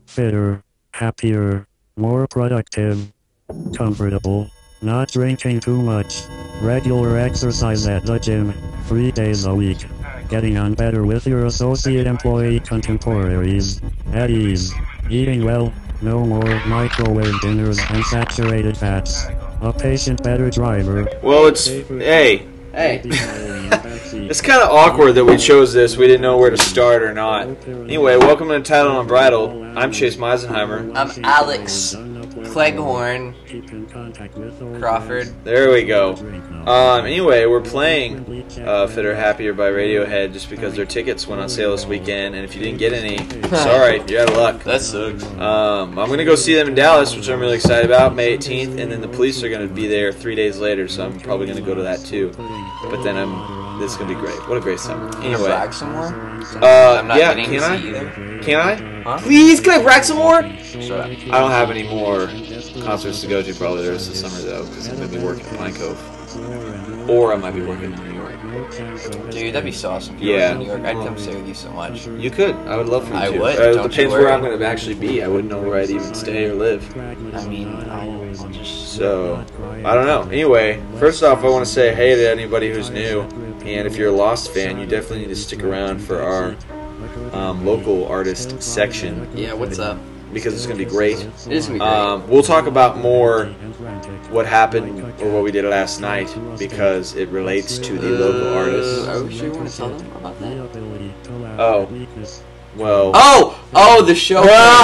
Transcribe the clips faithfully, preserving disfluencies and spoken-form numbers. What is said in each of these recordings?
fitter, happier, more productive, comfortable, not drinking too much, regular exercise at the gym, three days a week, getting on better with your associate employee contemporaries, at ease, eating well, no more microwave dinners and saturated fats, a patient better driver. Well, it's... Hey. Hey. It's kind of awkward that we chose this. We didn't know where to start or not. Anyway, welcome to Entitled Unbridled. I'm Chase Meisenheimer. I'm Alex Cleghorn Crawford. There we go. Um, anyway, we're playing uh, Fitter Happier by Radiohead just because their tickets went on sale this weekend, and if you didn't get any, sorry, you're out of luck. That sucks. Um, I'm going to go see them in Dallas, which I'm really excited about, May eighteenth, and then the Police are going to be there three days later, so I'm probably going to go to that too. But then I'm... This is going to be great. What a great summer. Anyway. Brag some more? Uh, I'm not yeah, getting can to I? see either. Can I? Huh? Please, can I brag some more? Shut up. I don't have any more concerts to go to probably the rest of the summer, though, because I'm going to be working at Pine Cove. Or I might be working in New York. Dude, that'd be so awesome. If you Yeah. were in New York, I'd come stay with you so much. You could. I would love for you I to. would. Uh, it Don't you depends worry. where I'm going to actually be. I wouldn't know where I'd even stay or live. I mean, I'll, I'll just... So, I don't know. Anyway, first off, I want to say hey to anybody who's new. And if you're a Lost fan, you definitely need to stick around for our um, local artist section. Yeah, what's up? Because it's going to be great. It is going to be great. Um, we'll talk about more what happened or what we did last night because it relates to the local artists. Uh, are we sure you want to tell them about that? Oh, well. Oh! Oh, the show!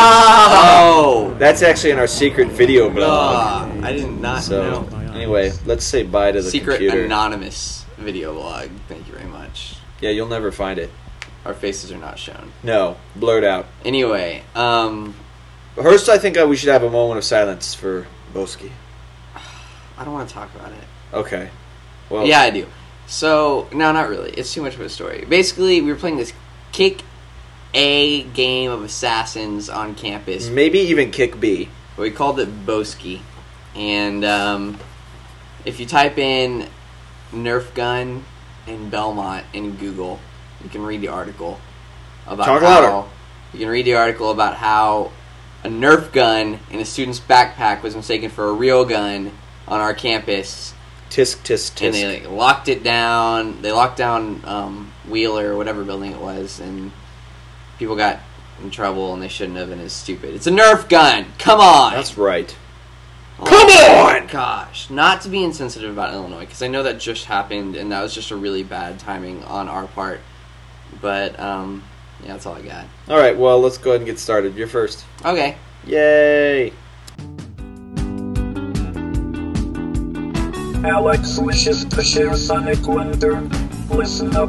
Oh! That's actually in our secret video blog. Ah, I did not So, know. anyway, let's say bye to the Secret computer. anonymous video log. Thank you very much. Yeah, you'll never find it. Our faces are not shown. No, blurred out. Anyway, um... First, I think uh, we should have a moment of silence for Boski. I don't want to talk about it. Okay. Well, Yeah, I do. So, no, not really. It's too much of a story. Basically, we were playing this kick A game of assassins on campus. maybe even kick B. We called it Boski. And um, if you type in Nerf gun in Belmont in Google, you can read the article about Talk how louder. you can read the article about how a Nerf gun in a student's backpack was mistaken for a real gun on our campus. Tisk, tisk, tisk. And they like locked it down. They locked down um, Wheeler or whatever building it was, and people got in trouble, and they shouldn't have. And it's stupid. It's a Nerf gun. Come on. That's right. Oh Come my on! Gosh, not to be insensitive about Illinois, because I know that just happened, and that was just a really bad timing on our part. But um, yeah, that's all I got. All right, well, let's go ahead and get started. You're first. Okay. Yay! Alex wishes to share Sonic Wonder. Listen up.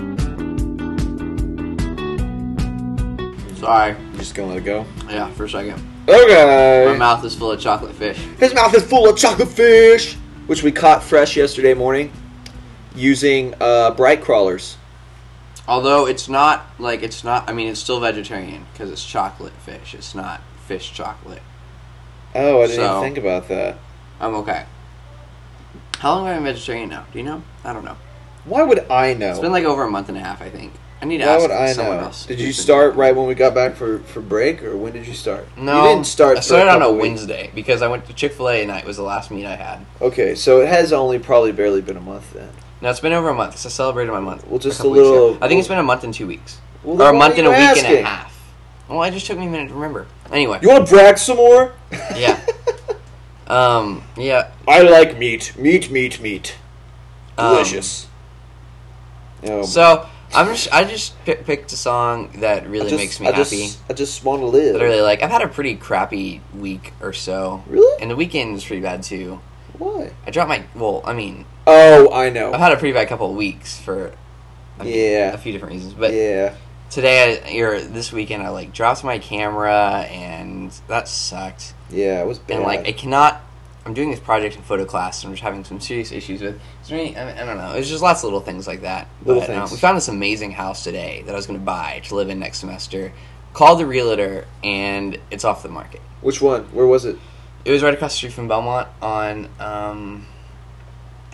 Sorry. You just gonna let it go? Yeah, for a second. Okay. My mouth is full of chocolate fish. His mouth is full of chocolate fish, which we caught fresh yesterday morning using uh, bright crawlers. Although it's not like it's not. I mean, it's still vegetarian because it's chocolate fish. It's not fish chocolate. Oh, I didn't So- even think about that. I'm okay. How long have I been vegetarian now? Do you know? I don't know. Why would I know? It's been like over a month and a half, I think. I need to Why ask would I someone know? else. Did you start right when we got back for, for break, or when did you start? No, you didn't start. I for started on a couple weeks. Wednesday because I went to Chick-fil-A night. Was the last meet I had. Okay, so it has only probably barely been a month then. No, it's been over a month. 'Cause I celebrated my month. Well, just a couple weeks little- ago. I think it's been a month and two weeks, Well, or then a why month are and a you week and asking? a half. Well, it just took me a minute to remember. Anyway, You want to brag some more? yeah, um, yeah. I like meat. Meat, meat, meat. Um, Delicious. Oh, So I'm just I just pi picked a song that really I just- makes me I happy. Just, I just want to live. That I really like. I've had a pretty crappy week or so. Really? And the weekend was pretty bad too. Why? I dropped my well. I mean, Oh, I know. I've had a pretty bad couple of weeks for a, Yeah. a few different reasons. But yeah. today, I, or this weekend, I like dropped my camera, and that sucked. Yeah, it was bad. And like, I cannot. I'm doing this project in photo class, and I'm just having some serious issues with. Is there any, I, mean, I don't know. It's just lots of little things like that. Little but, um, things. we found this amazing house today that I was going to buy to live in next semester. Called the realtor, and it's off the market. Which one? Where was it? It was right across the street from Belmont on. Um,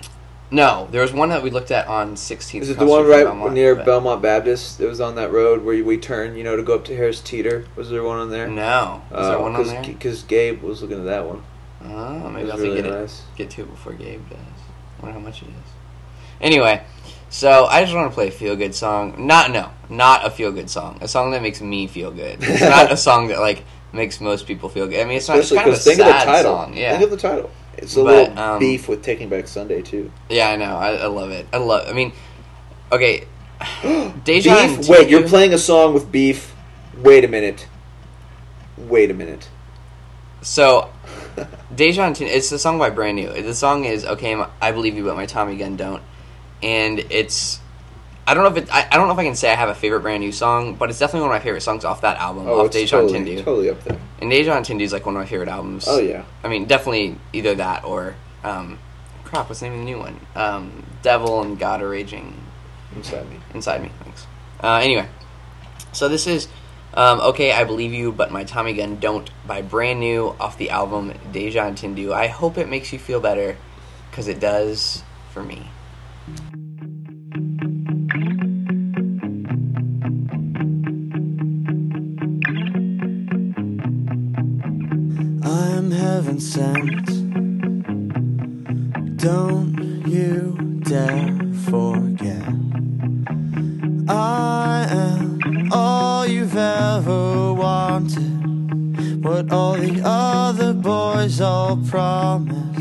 No, there was one that we looked at on sixteenth. Is it the one right Belmont, near but- Belmont Baptist? It was on that road where we turn, you know, to go up to Harris Teeter. Was there one on there? No. Was Uh, there one on cause, there? Because Gabe was looking at that one. Oh, It maybe was I'll have to really get nice. it. Get to it before Gabe does. I wonder how much it is. Anyway, so I just want to play a feel good song. Not no, not a feel good song. A song that makes me feel good. It's not a song that like makes most people feel good. I mean, it's not. It's Especially kind of a because think of the sad title. song. Yeah. Think of the title. It's a But, little um, beef with Taking Back Sunday too. Yeah, I know. I, I love it. I love. I mean, okay. Deja and Beef. Wait, Tindu- you're playing a song with beef. Wait a minute. Wait a minute. So, Deja and Tindu, it's a song by Brand New. The song is "Okay, I Believe You, But My Tommy Gun Don't," and it's. I don't know if it. I, I don't know if I can say I have a favorite Brand New song, but it's definitely one of my favorite songs off that album, Oh, off it's Deja totally, and Tindu. totally up there. And Deja and Tindu is like one of my favorite albums. Oh yeah. I mean, definitely either that or, um, crap, what's the name of the new one? Um, Devil and God Are Raging Inside me. Inside Me. Thanks. Uh, anyway, so this is um, Okay, I Believe You, But My Tommy Gun Don't by Brand New off the album Deja and Tindu. I hope it makes you feel better, because it does for me. I'm heaven sent. Don't you dare forget. I am all you've ever wanted. What all the other boys all promised.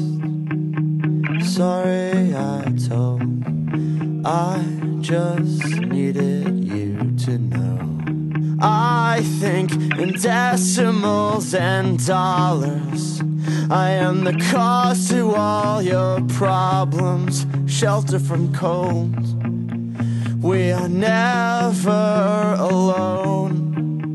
Sorry I told. I just needed you to know. I think in decimals and dollars. I am the cause to all your problems. Shelter from cold. We are never alone.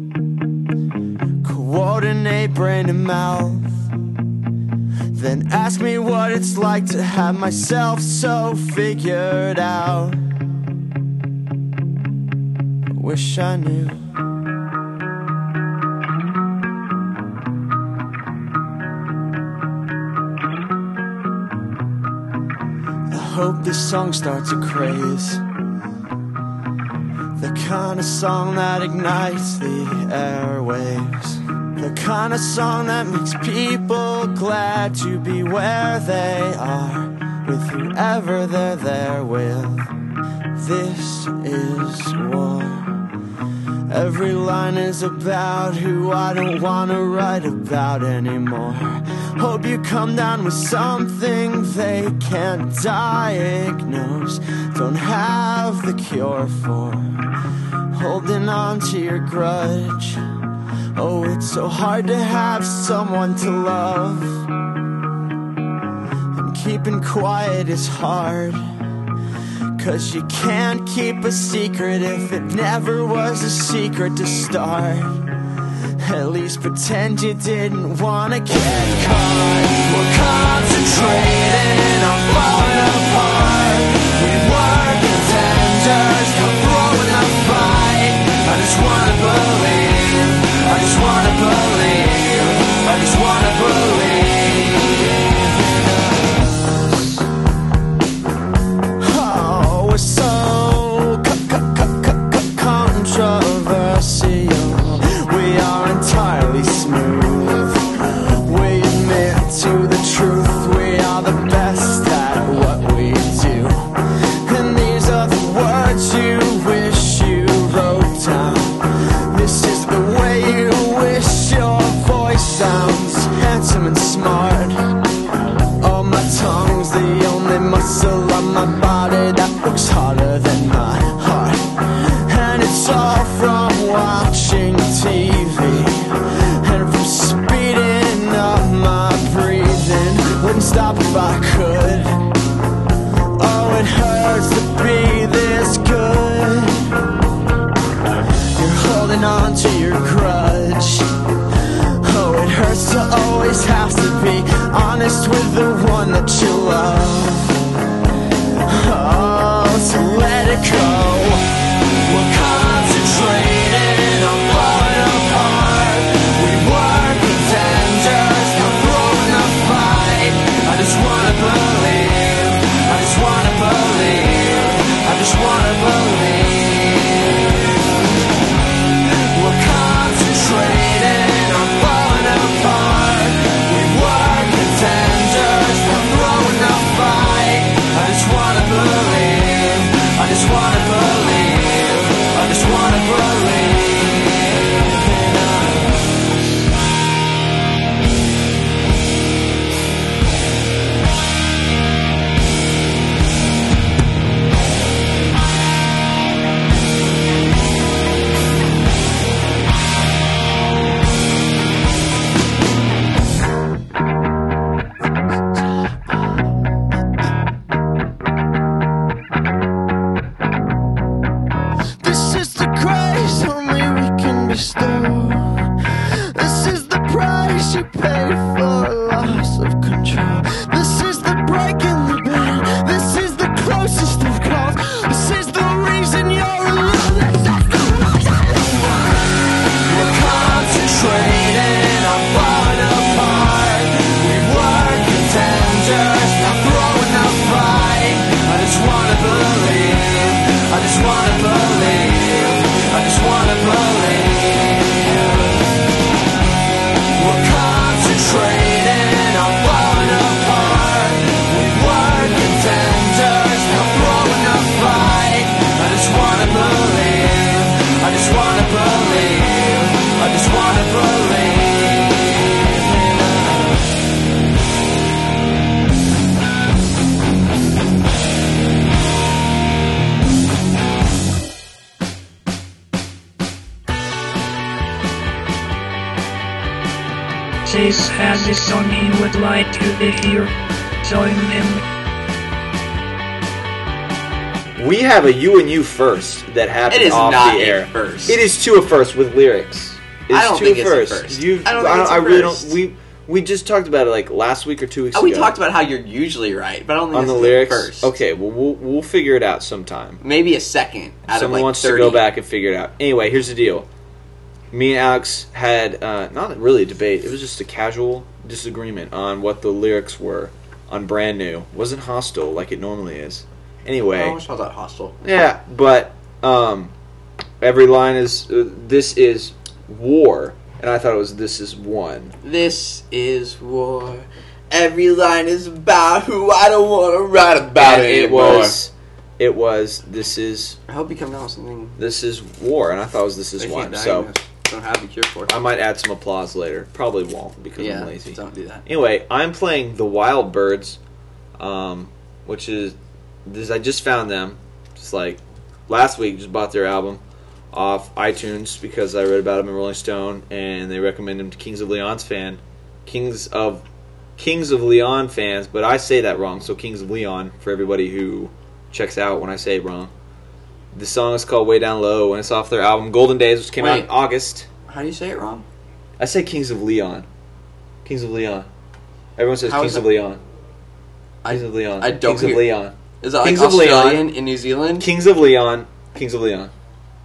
Coordinate brain and mouth. Then ask me what it's like to have myself so figured out. I wish I knew. I hope this song starts a craze. The kind of song that ignites the airwaves. The kind of song that makes people glad to be where they are, with whoever they're there with. This is war. Every line is about who I don't wanna write about anymore. Hope you come down with something they can't diagnose. Don't have the cure for holding on to your grudge. Oh, it's so hard to have someone to love, and keeping quiet is hard. Cause you can't keep a secret if it never was a secret to start. At least pretend you didn't wanna get caught. We're concentrating on falling apart. We were contenders, come throwing a fight. I just wanna believe, I just wanna believe, I just wanna believe. Oh, we're so controversial. We are entirely smooth. We admit to the truth. We are the best at what we do. And these are the words you wish you wrote down. This price you pay for a loss of control. This is the break in the band. This is the closest of calls. This is the reason you're alone. This is the reason. We're concentrating on falling apart. We were contenders, now throwing a fight. I just wanna believe. I just wanna believe. I just wanna believe. We're concentrating on falling apart. We were contenders, now throwing a fight. I just wanna believe. I just wanna believe. I just wanna believe. Chase has a song he would like to hear. Join him. We have a you and you first that happened It is off not the a air. first. It is two a first with lyrics. It's I don't two think a it's a first. first. You, I don't think it's a I really first. don't. We we just talked about it like last week or two weeks Oh, ago. we talked about how you're usually right, but I don't think on it's the the lyrics. first. Okay, well we'll we'll figure it out sometime. Maybe a second out Someone of like wants thirty. to go back and figure it out. Anyway, here's the deal. Me and Alex had uh, not really a debate. It was just a casual disagreement on what the lyrics were on Brand New. It wasn't hostile like it normally is. Anyway, I almost thought hostile. yeah, but um, every line is uh, this is war, and I thought it was this is one. This is war. Every line is about who I don't want to write about And it anymore. was it was this is I hope you come down with something. this is war, and I thought it was this is I can't one. So diagnose. Don't have the cure for. I might add some applause later. Probably won't because yeah, I'm lazy. don't do that. Anyway, I'm playing the Wild Birds, um, which is this. I just found them, just like last week. Just bought their album off iTunes because I read about them in Rolling Stone, and they recommend them to Kings of Leon's fan, Kings of Kings of Leon fans. But I say that wrong, so Kings of Leon for everybody who checks out when I say it wrong. The song is called Way Down Low, and it's off their album Golden Days, which came out Wait. in August. How do you say it wrong? I say Kings of Leon. Kings of Leon. Everyone says How Kings is of it- Leon. I, Kings of Leon. I don't Kings of hear- Leon. Is that like Kings of Leon. Australian in New Zealand? Kings of Leon. Kings of Leon.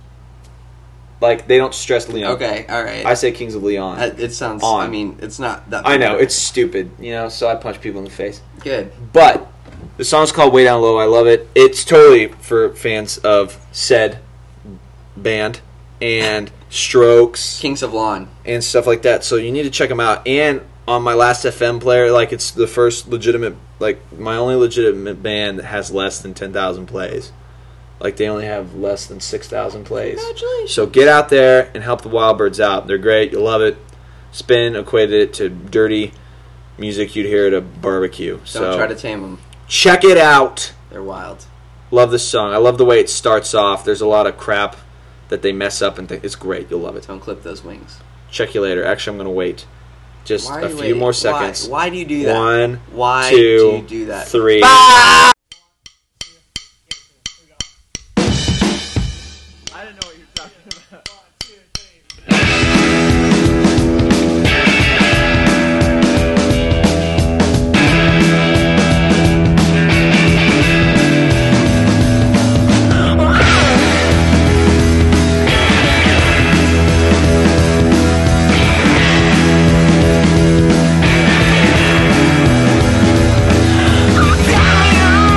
Like, they don't stress Leon. Okay, alright. I say Kings of Leon. Uh, It sounds, On. I mean, it's not that I know, big. it's stupid, you know, so I punch people in the face. Good. But, the song's called Way Down Low. I love it. It's totally for fans of said band and Strokes Kings of Lawn. and stuff like that. So you need to check them out. And on my Last F M player, like it's the first legitimate, like my only legitimate band that has less than ten thousand plays. Like they only have less than six thousand plays. Congratulations. So get out there and help the Wild Birds out. They're great. You'll love it. Spin equated it to dirty music you'd hear at a barbecue. Don't so try to tame them. check it out. They're wild. Love this song. I love the way it starts off. There's a lot of crap that they mess up and th- it's great. You'll love it. Don't clip those wings. Check you later. Actually, I'm going to wait just Why a are you few waiting? more Why? seconds. Why do you do that? One, Why two, do you do that? three. Ah! Down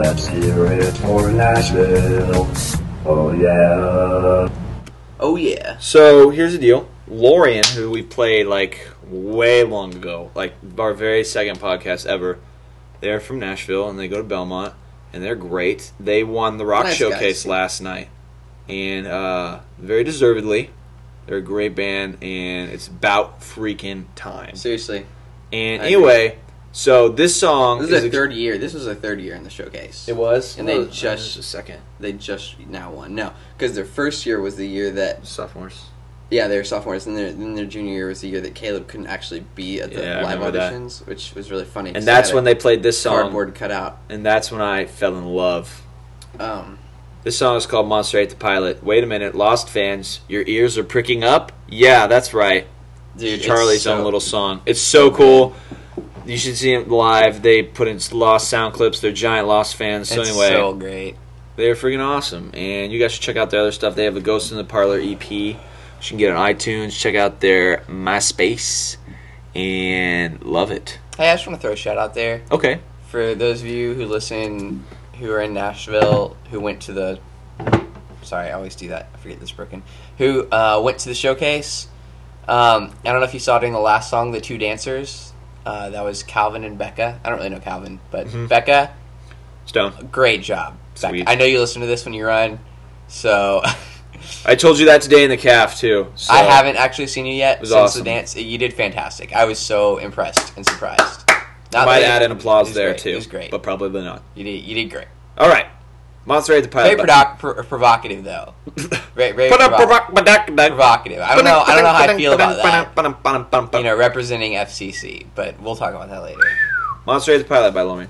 let's hear it for Nashville. Oh yeah. Oh yeah. So here's the deal. Lorian, who we played like way long ago, like our very second podcast ever, they're from Nashville and they go to Belmont and they're great. They won the Rock Nice Showcase guys. last night and uh, very deservedly. They're a great band and it's about freaking time. Seriously. And I anyway, so this song This is their ex- third year. This was their third year in the showcase. It was, And they Oh, just- a second They just now won. No, because their first year was the year that sophomores. yeah they were sophomores, and their then their junior year was the year that Caleb couldn't actually be at the Yeah, I live remember that. auditions, which was really funny. 'cause And he that's had when a they played this song. cardboard cut out. And that's when I fell in love. Um, This song is called Monster Ate the Pilot. Wait a minute, Lost fans, your ears are pricking up? Yeah, that's right. dude, Charlie's it's so, own little song. It's so cool. You should see them live. They put in Lost sound clips. They're giant Lost fans. So It's anyway, so great. they're freaking awesome. And you guys should check out their other stuff. They have a Ghost in the Parlor E P. You can get it on iTunes. Check out their MySpace. And love it. Hey, I just want to throw a shout out there Okay. for those of you who listen, who are in Nashville, who went to the. Sorry, I always do that. I forget this broken. Who uh, went to the showcase? Um, I don't know if you saw during the last song, the two dancers. Uh, that was Calvin and Becca. I don't really know Calvin, but Mhm. Becca, Stone. great job. Becca. Sweet. I know you listen to this when you run, so I told you that today in the calf, too. So I haven't actually seen you yet was since awesome. the dance. You did fantastic. I was so impressed and surprised. I Not might that- add an applause it was there, great. too. It was great. But probably not. You did. You did great. All right. Monster Ate the Pilot. Very prodoc- pr- provocative, though. Very, very provo- provocative. I don't know. I don't know how I feel about that. You know, representing F C C, but we'll talk about that later. Monster Ate the Pilot by Lomi.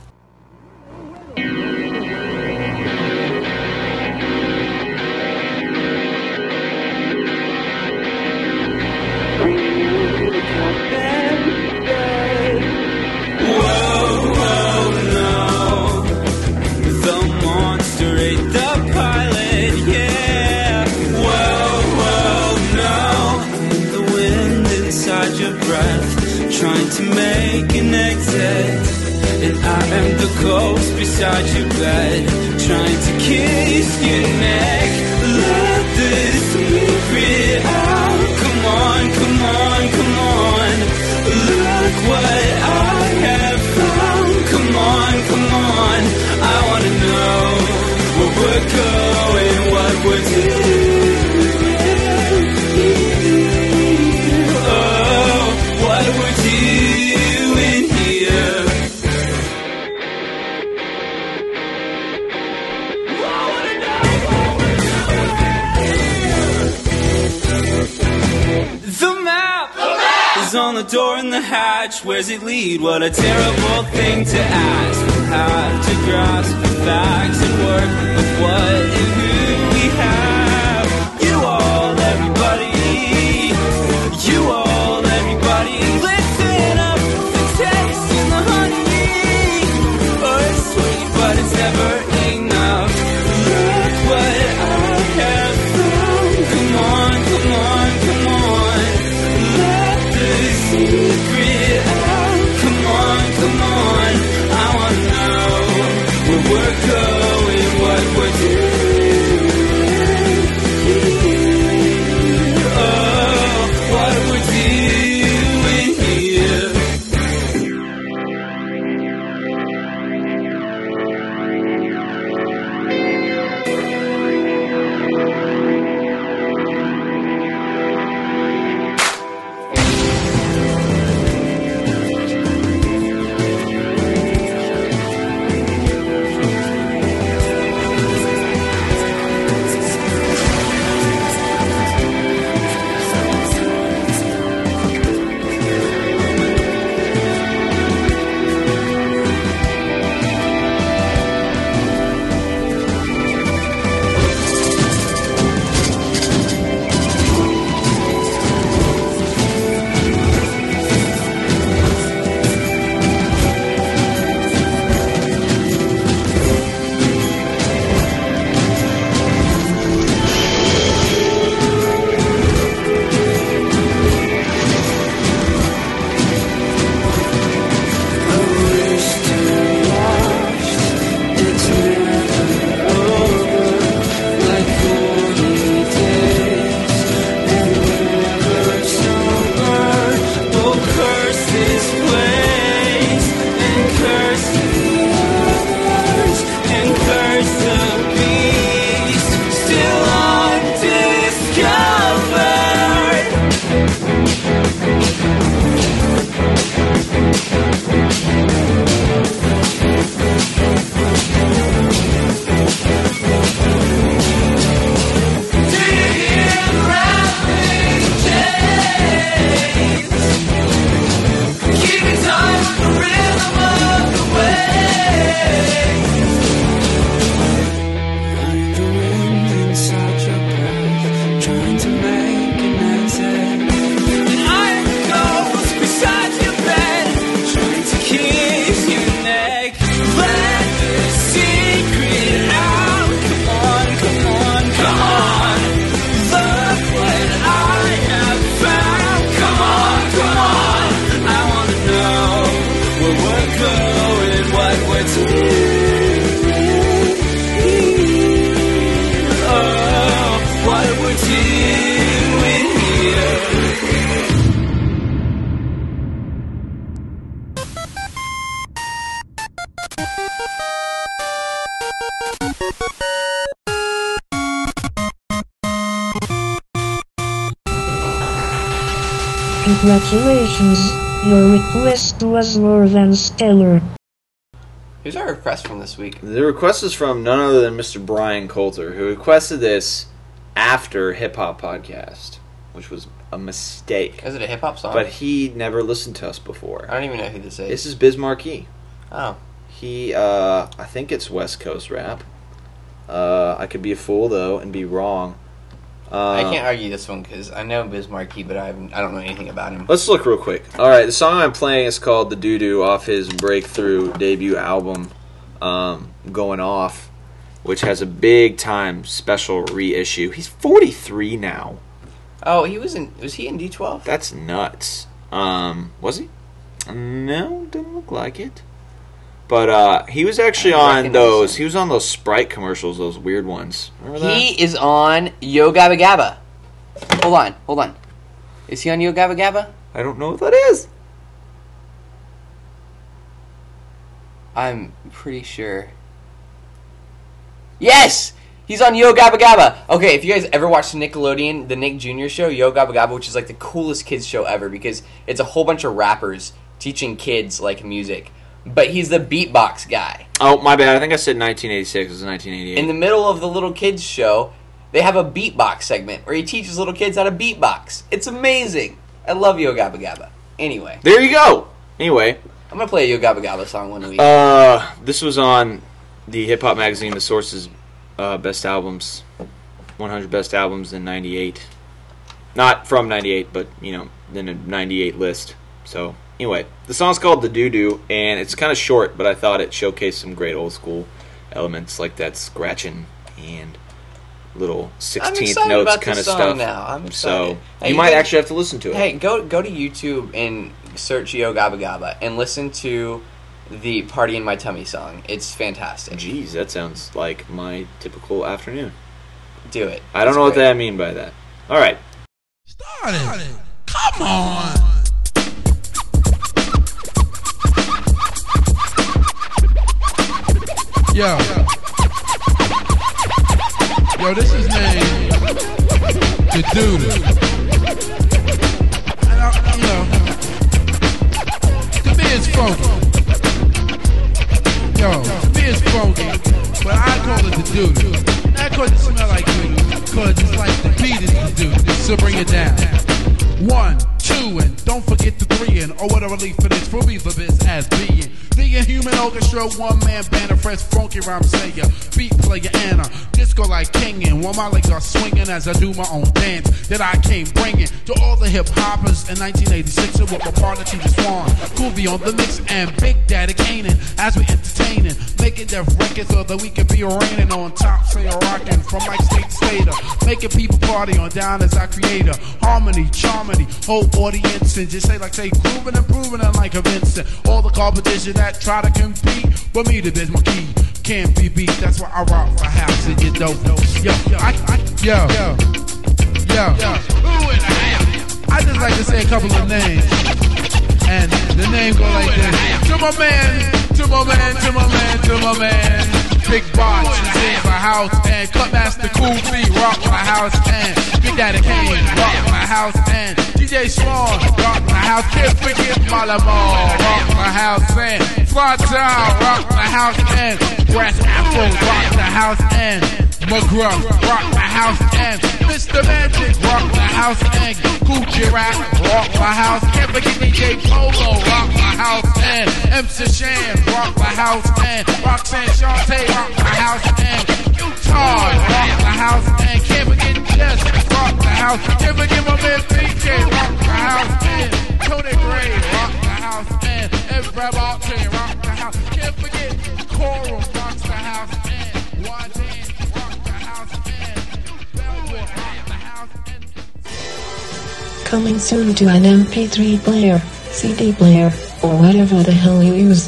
The monster ate the pilot, yeah. Whoa, whoa, no. The wind inside your breath, trying to make an exit. And I am the ghost beside your bed, trying to kiss your neck. Let this secret out. Come on, come on, come on. Look what I have found. Come on, come on. I wanna know where we're going, what we're doing. Oh, what we're doing here. I wanna know. The map is on the door in the hatch. Where's it lead? What a terrible thing to ask. We'll have to grasp the facts and work with what and who we have. You all, everybody. You all, everybody. Listen up. The taste in the honey. Oh, it's sweet, but it's never enough. Look what I have found. Come on, come on, come on. Let the secret out. Come on, come on. I wanna know where we're going, what we're doing. to make an exit. And I goes beside your bed, trying to kiss your neck. Let the secret out. Come on, come on, come on. Look what I have found. Come on, come on. I wanna know where we're going, what we're doing. Oh, what we're doing here. Congratulations, your request was more than stellar. Here's our request from this week. The request is from none other than Mister Brian Coulter, who requested this after Hip Hop Podcast, which was a mistake. Is it a hip hop song? But he never listened to us before. I don't even know who this is. This is Biz Markie. Oh. He, uh, I think it's West Coast rap. Uh, I could be a fool, though, and be wrong. Uh, I can't argue this one because I know Biz Markie, but I haven't, I don't know anything about him. Let's look real quick. Alright, the song I'm playing is called The Doo-Doo off his breakthrough debut album, um, Going Off, which has a big time special reissue. He's forty-three now. Oh, he was in. Was he in D twelve? That's nuts. Um, was he? No, didn't look like it. But uh, he was actually I on recognize those. him. He was on those Sprite commercials, those weird ones. Remember that? He is on Yo Gabba Gabba. Hold on, hold on. Is he on Yo Gabba Gabba? I don't know what that is. I'm pretty sure. Yes! He's on Yo Gabba Gabba! Okay, if you guys ever watched Nickelodeon, the Nick Junior show, Yo Gabba Gabba, which is like the coolest kids show ever because it's a whole bunch of rappers teaching kids like music. But he's the beatbox guy. Oh, my bad. I think I said nineteen eighty-six. It was nineteen eighty-eight. In the middle of the little kids show, they have a beatbox segment where he teaches little kids how to beatbox. It's amazing. I love Yo Gabba Gabba. Anyway. There you go. Anyway. I'm going to play a Yo Gabba Gabba song one week. Uh, this was on the Hip Hop magazine, The Source's uh, best albums, one hundred best albums in ninety-eight. Not from ninety-eight, but, you know, in a ninety-eight list. So, anyway, the song's called The Doo-Doo, and it's kind of short, but I thought it showcased some great old school elements like that scratching and little sixteenth notes kind of stuff. Now. I'm so, hey, you might guys, actually have to listen to it. Hey, go go to YouTube and search Yo Gabba Gabba and listen to the Party in My Tummy song. It's fantastic. Jeez, that sounds like my typical afternoon. Do it. I don't it's know great. what that I mean by that. All right. Start it. Come on. Yo. Yo, this is named The Doo-Doo. And I, you know, to me it's funky. Yo, to me it's funky, but I call it The Doo-Doo. Not cause it smell like doo-doo, cause it's like the beat is the doo-doo. So bring it down. One, two, and don't forget the three, and oh, what a relief it is for me for this as being the inhuman orchestra, one man band, a fresh funky rhyme sayer, beat player, and a disco like king. And while my legs are swinging as I do my own dance that I came bringing to all the hip hoppers in nineteen eighty-six. With my partner T J Swan, Groovy on the mix, and Big Daddy Kanan as we entertaining, making deaf records so that we can be reigning on top, say rocking from like state to state, making people party on down as our creator, harmony, charmony, whole audience, and just say like say grooving and proving it like a Vincent. All the competition that try to compete, but me the Biz Markie can't be beat. That's why I rock for house and you don't know. Yo, I, I, yo, yo, yo, yo. Who in the house? I just like to say a couple of names, and the name go like this. To my man, to my man, to my man, to my man. Big Bots is in my house, and Cutmaster Cool Feet rock my house, and Big Daddy Kane rock my house, and D J Swan rock my house. Can't forget Malamar rock my house, and Fly Town rock my house, and Brass Afro rock the house, and McGruff rock my house, and Mister Magic rock my house, and Gucci Rap rock my house. Can't forget D J Polo rock my house, and M C Shan rock my house, and Roxanne Shante rock my house, and Utah rock my house, and can't forget Jess rock my house. house. Can't forget my man D J, rock the house. And Tony Gray, rock the house. And Ed Brad Alton, rock the house. Can't forget Coral, rocks the house. And Wajan, rock the house. And Bellwood, rock the house. And Coming soon to an M P three player, C D player, or whatever the hell you use.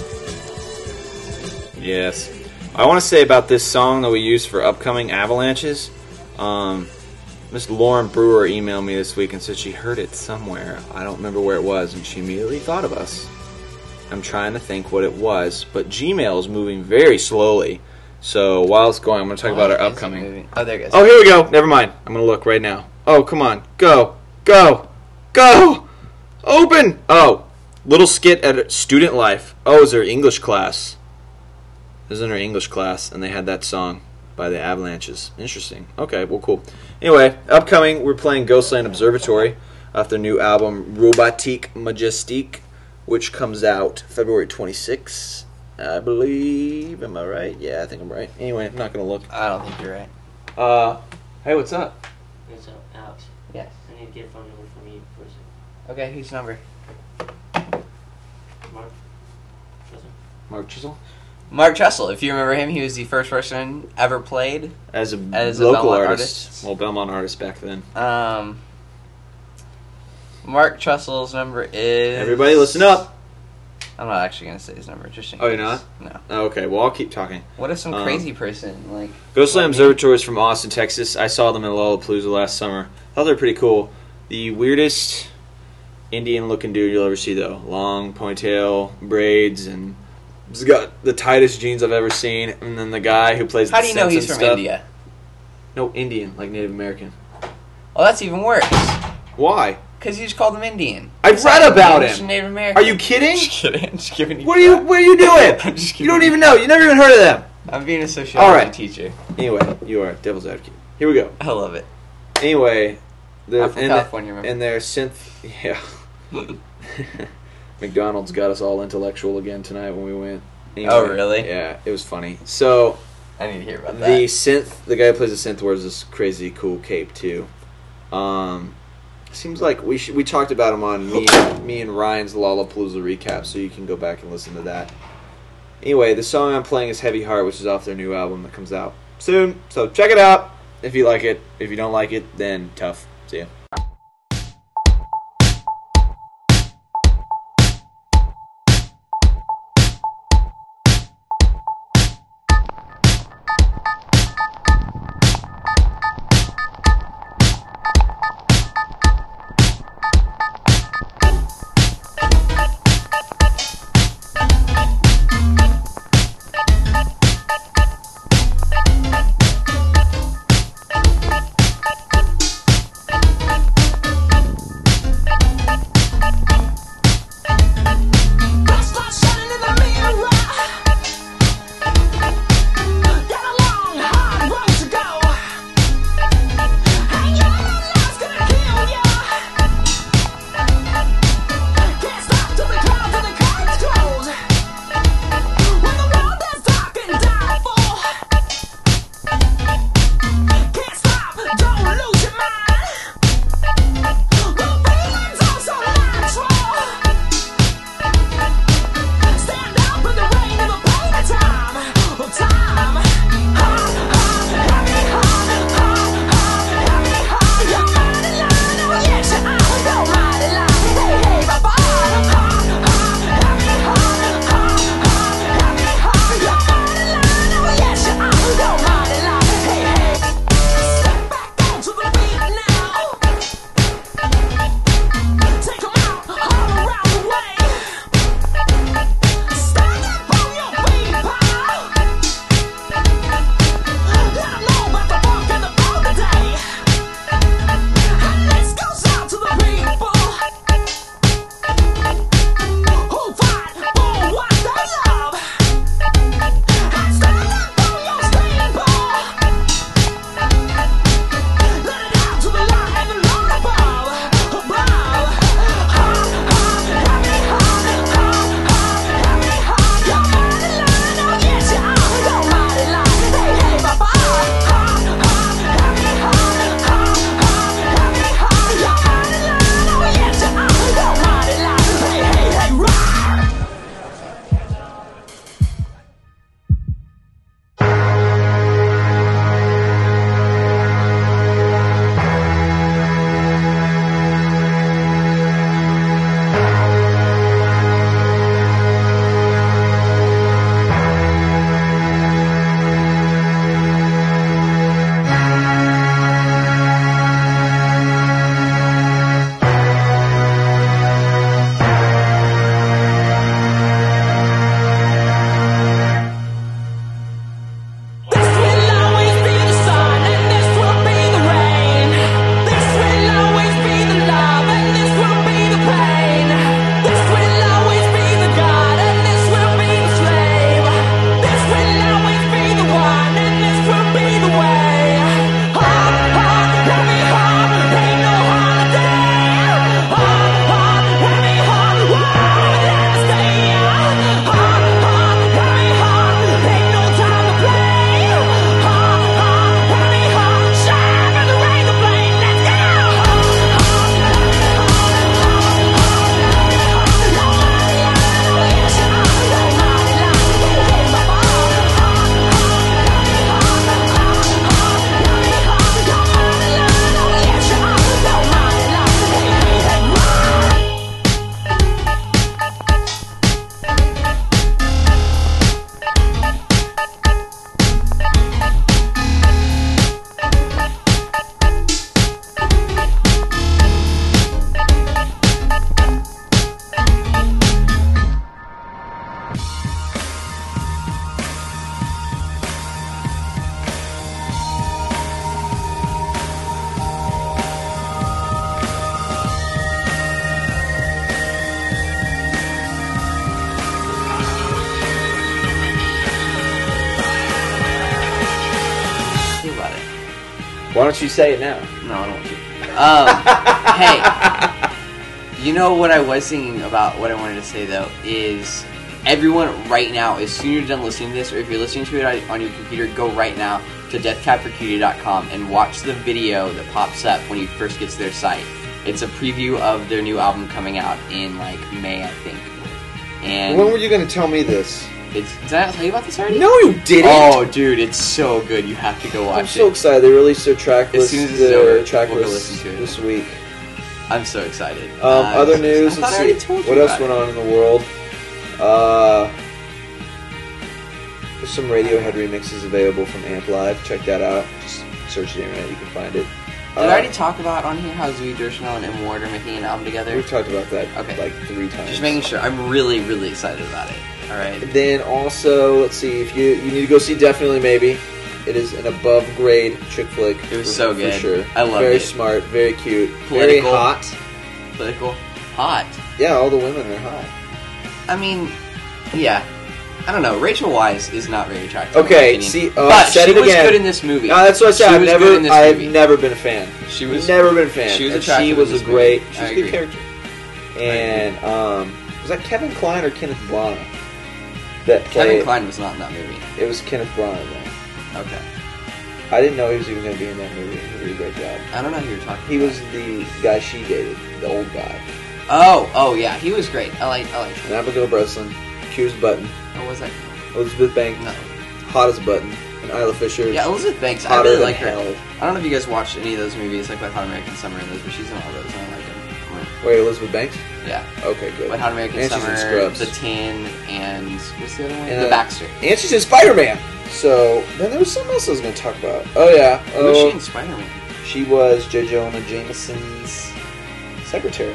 Yes. I want to say about this song that we use for upcoming avalanches. Um, Miss Lauren Brewer emailed me this week and said she heard it somewhere. I don't remember where it was, and she immediately thought of us. I'm trying to think what it was, but Gmail is moving very slowly. So while it's going, I'm going to talk about our upcoming. Oh, there it goes. Oh, here we go. Never mind. I'm going to look right now. Oh, come on. Go. Go. Go. Open. Oh, little skit at Student Life. Oh, is there English class? This is in our English class, and they had that song by the Avalanches. Interesting. Okay, well, cool. Anyway, upcoming, we're playing Ghostland Observatory off their new album, Robotique Majestique, which comes out February twenty-sixth, I believe. Am I right? Yeah, I think I'm right. Anyway, I'm not going to look. I don't think you're right. Uh, hey, what's up? What's up, Alex? Yes. I need to get a phone number from you for a second. Okay, whose number? Mark? Listen. Mark Chisel? Mark Trussell. If you remember him, he was the first person ever played As a as a local Belmont artist. artist. Well, Belmont artist back then. Um, Mark Trussell's number is... Everybody listen up. I'm not actually going to say his number. Just in Oh, you're case. not? No. Oh, okay, well, I'll keep talking. What if some Um, crazy person, like... Ghostland like me? Observatory is from Austin, Texas. I saw them in Lollapalooza last summer. I thought they were pretty cool. The weirdest Indian-looking dude you'll ever see, though. Long ponytail, braids, and he's got the tightest jeans I've ever seen. And then the guy who plays How the do you know synths he's and from stuff- India? No, Indian, like Native American. Oh, that's even worse. Why? Because you just called him Indian. I've It's read not about Indian, it's him. Native American. Are you kidding? Just kidding. I'm just giving you What are you? crap. What are you doing? I'm just You don't kidding. even know. You never even heard of them. I'm being a sociology All right. teacher. Anyway, you are devil's advocate. Here we go. I love it. Anyway, the I'm from and California, the, remember? and their synth, yeah. McDonald's got us all intellectual again tonight when we went. Anyway, Oh, really? Yeah, it was funny. So I need to hear about the that. synth, the guy who plays the synth wears this crazy cool cape too. Um, seems like we should, we talked about him on me me and Ryan's Lollapalooza recap, so you can go back and listen to that. Anyway, the song I'm playing is Heavy Heart, which is off their new album that comes out soon. So check it out if you like it. If you don't like it, then tough. See ya. Why don't you say it now? No, I don't want to. Um, hey, you know what I was thinking about? What I wanted to say though is, everyone right now, as soon as you're done listening to this, or if you're listening to it on, on your computer, go right now to death cab for cutie dot com and watch the video that pops up when you first get to their site. It's a preview of their new album coming out in like May, I think. And when were you going to tell me this? It's, did I not tell you about this already? No, you didn't. Oh, dude, it's so good. You have to go watch I'm it. so excited. They released their track As list, soon as this their is over, track we'll go list listen to it. this week. I'm so excited. Um, Uh, other news. I Let's thought I already see. told you What else about went it. on in the world? Uh, there's some Radiohead remixes available from Amp Live. Check that out. Just search the internet. You can find it. Did I already talk about on here how Zooey Deschanel and M. Ward are making an album together? We've talked about that Okay. like three times. Just making sure. I'm really, really excited about it. All right. Then also, let's see if you you need to go see Definitely Maybe. It is an above grade chick flick. It was for, so for good. sure. I loved very it. smart, very cute, Political. very hot. Political. Hot. Yeah, all the women are hot. I mean, yeah. I don't know. Rachel Weisz is not very attractive. in my Okay, opinion. see, uh, but said she it was again. good in this movie. No, that's what I said. She I've was never, good in this I've movie. never been a fan. She was never been a fan. She was and attractive she in was this a great. movie. She's I a good agree. character. And um, was that Kevin Kline or Kenneth Branagh that Kevin played? Kline was not in that movie. It was Kenneth Branagh. Then. Okay. I didn't know he was even going to be in that movie. He did a great job. I don't know who you're talking He about. was the guy she dated, the old guy. Oh, oh yeah, he was great. I like, I like And him. Abigail Breslin, Cue as a Button, What was that? Elizabeth Banks, No. hot as a button, and Isla Fisher. Yeah, Elizabeth Banks. I hotter really than like her. hell. I don't know if you guys watched any of those movies, like Wet Hot American Summer and those, but she's in all those, and I like them. Wait, Elizabeth Banks? Yeah. Okay, good. Wet Hot American And she's in Summer, Scrubs. The Tin, and what's the other one? And, the uh, Baxter. And she's in Spider-Man. So, then there was something else I was going to talk about. Oh, yeah. Who was Oh, she in Spider-Man? she was J. Jonah Jameson's secretary.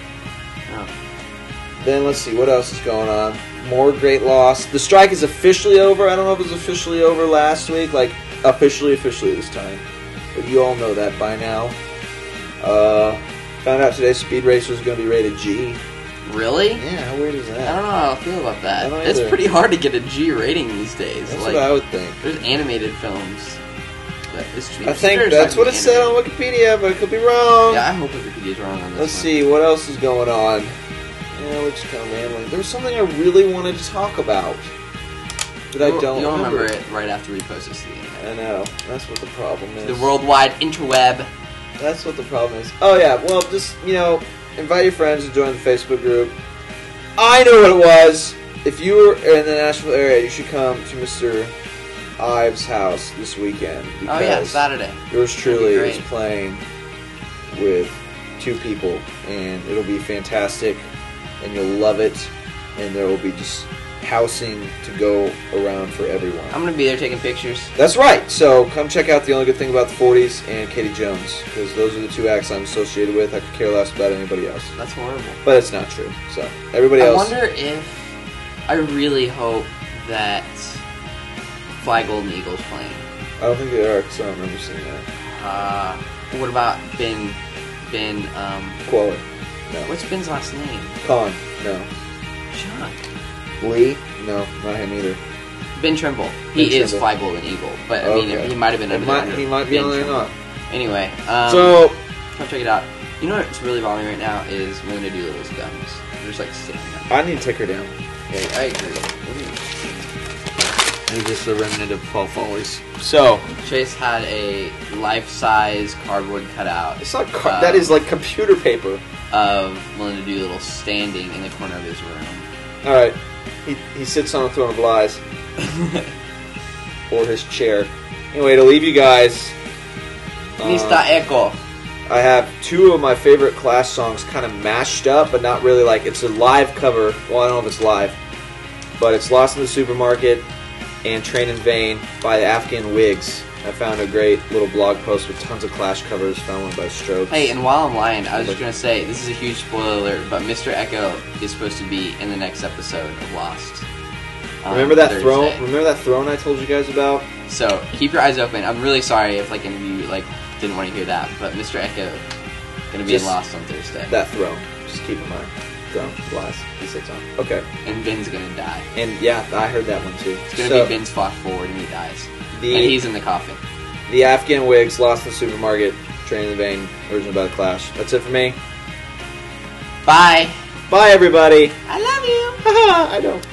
Oh. Then let's see, what else is going on? More great loss. The strike is officially over. I don't know if it was officially over last week. Like, officially, officially this time. But you all know that by now. Uh, found out today Speed Racer is going to be rated G. Really? Yeah, how weird is that? I don't know how I feel about that. I don't It's either. pretty hard to get a G rating these days. That's like, what I would think. There's animated films. That is true. I think There's that's not what it said on animated. Wikipedia, but it could be wrong. Yeah, I hope Wikipedia's wrong on this Let's one. see, what else is going on? Yeah, we're just kind of rambling. There was something I really wanted to talk about that I You'll- don't You'll remember. remember it right after we post this to the internet. I know. That's what the problem is. The worldwide interweb. That's what the problem is. Oh, yeah. Well, just, you know, invite your friends to join the Facebook group. I know what it was. If you were in the Nashville area, you should come to Mister Ives' house this weekend. Oh yeah, because Saturday. Yours truly That'd be is great. playing with two people, and it'll be fantastic, and you'll love it, and there will be just housing to go around for everyone. I'm gonna be there taking pictures. That's right. So come check out The Only Good Thing About the forties and Katie Jones, because those are the two acts I'm associated with. I could care less about anybody else. That's horrible. But it's not true. So everybody I else. wonder if I really hope that Fly Golden Eagles playing. I don't think they are, because I don't remember seeing that. Uh, what about Ben? Ben? Um, Queller. No. what's Ben's last name? Con. No. John. Lee. No, not him either. Ben Trimble. He Ben is Trimble. Fly Golden Eagle, but I mean, Okay. he might have been It under might- under he might be Ben on there or Trimble. not. Anyway, um, So come check it out. You know what's really bothering me right now is Melinda Doolittle's gums. They're just like sitting there. I need to take her down. Okay, I agree. Maybe just a remnant of Fall Follies. So Chase had a life-size cardboard cutout. it's not. Car- uh, that is like computer paper. of Melinda Doolittle standing in the corner of his room. All right. He he sits on a throne of lies. Or his chair. Anyway, to leave you guys. uh, Mister Echo. I have two of my favorite Clash songs kind of mashed up, but not really like it's a live cover. Well, I don't know if it's live, but it's Lost in the Supermarket and Train in Vain by the Afghan Wigs. I found a great little blog post with tons of Clash covers. Found one by Strokes. Hey, and while I'm lying, I was just gonna say this is a huge spoiler alert, but Mister Echo is supposed to be in the next episode of Lost. on remember that Thursday. throne? Remember that throne I told you guys about? So keep your eyes open. I'm really sorry if like any of you like didn't want to hear that, but Mister Echo gonna be Just in Lost on Thursday, That throne. Just keep in mind. Throne. Lies. He sits on. Okay. and Ben's gonna die. And yeah, I heard that one too. It's gonna So, be Ben's flash forward, and he dies, the and he's in the coffin. The Afghan Wigs, Lost in the Supermarket, Train in the Vein, original by The Clash. That's it for me. Bye. Bye, everybody. I love you. Haha, I don't.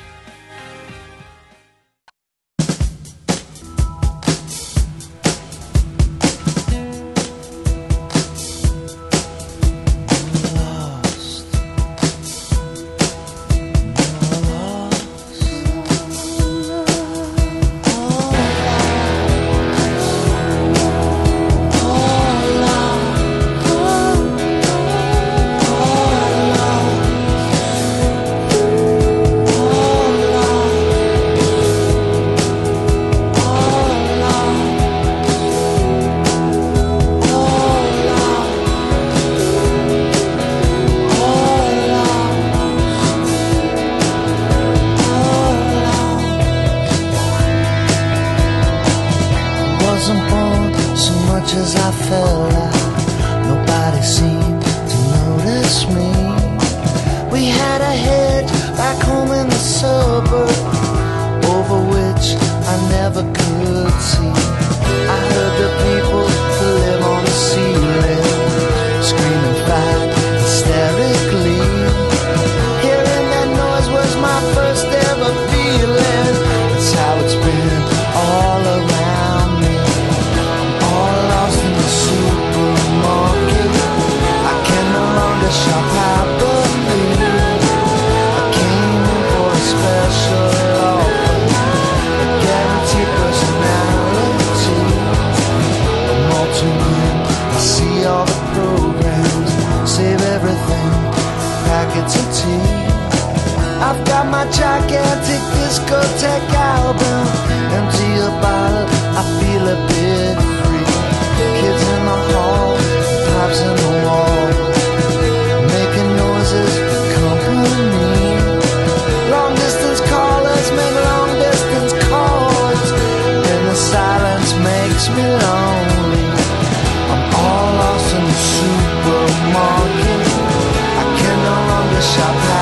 Wasn't born so much as I fell out. Nobody seemed to notice me. We had a hedge back home in the suburb, over which I never could see. I heard the people who live on the ceiling scream and fight hysterically. Hearing that noise was my first ever feeling. That's how it's been all around me. All lost in the supermarket. I can no longer shop happily. I came in for a special offer, a guaranteed personality. I'm all too in, I see all the programs, save everything, packets of tea. I've got my gigantic discotheque album, empty a bottle, I feel a bit free. Kids in the hall, pipes in the wall, making noises for company. Long distance callers make long distance calls, and the silence makes me lonely. I'm all lost in the supermarket. I can no longer shop.